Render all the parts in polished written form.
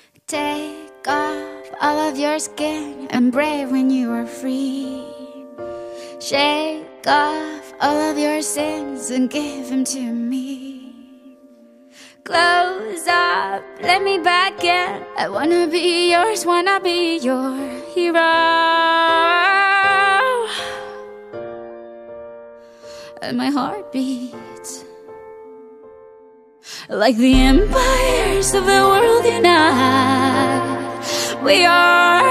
Take off all of your skin and brave when you are free. Shake off all of your sins and give them to me. Close up, let me back in. I wanna be yours, wanna be your hero. And my heart beats like the empires of the world unite. We are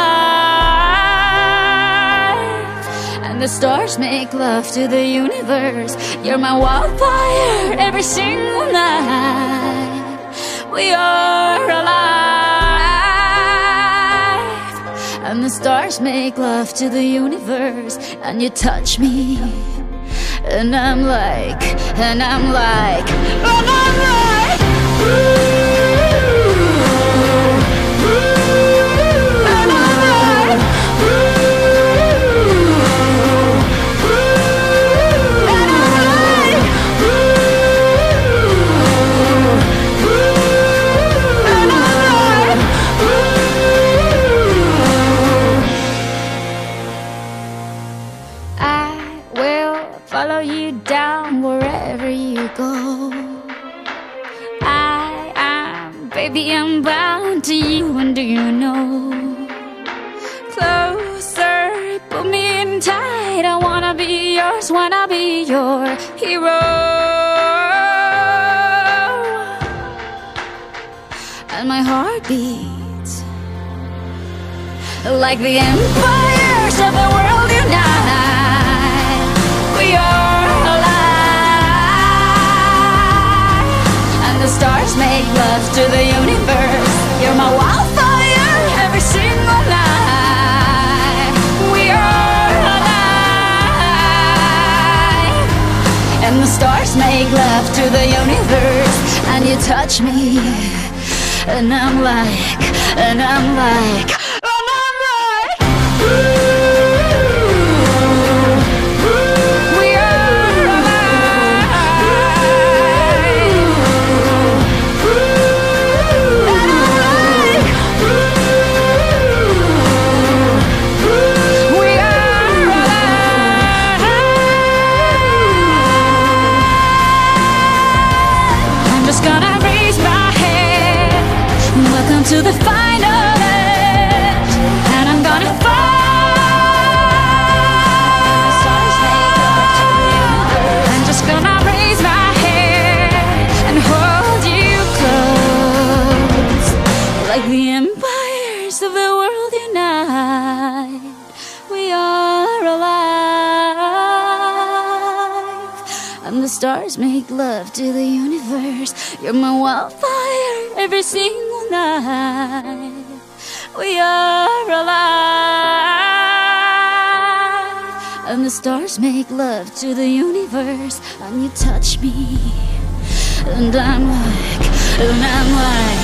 alive, and the stars make love to the universe. You're my wildfire every single night. We are alive, and the stars make love to the universe. And you touch me, and I'm like, and I'm like, and I'm like, ooh, ooh, and I'm like, ooh, ooh, and I'm like, ooh, ooh, and I'm like, ooh. I will follow you down wherever you go. Baby, I'm bound to you, and do you know? Closer, put me in tight. I wanna be yours, wanna be your hero. And my heart beats like the empires of the world unite. We are alive, and the stars make love to the universe. You're my wildfire every single night. We are alive, and the stars make love to the universe. And you touch me, and I'm like, and I'm like, and I'm like, ooh. To the final edge, and I'm gonna fall. I'm just gonna raise my head and hold you close, like the empires of the world unite. We are alive, and the stars make love to the universe. You're my wildfire every single night. We are alive, and the stars make love to the universe. And you touch me, and I'm like, and I'm like,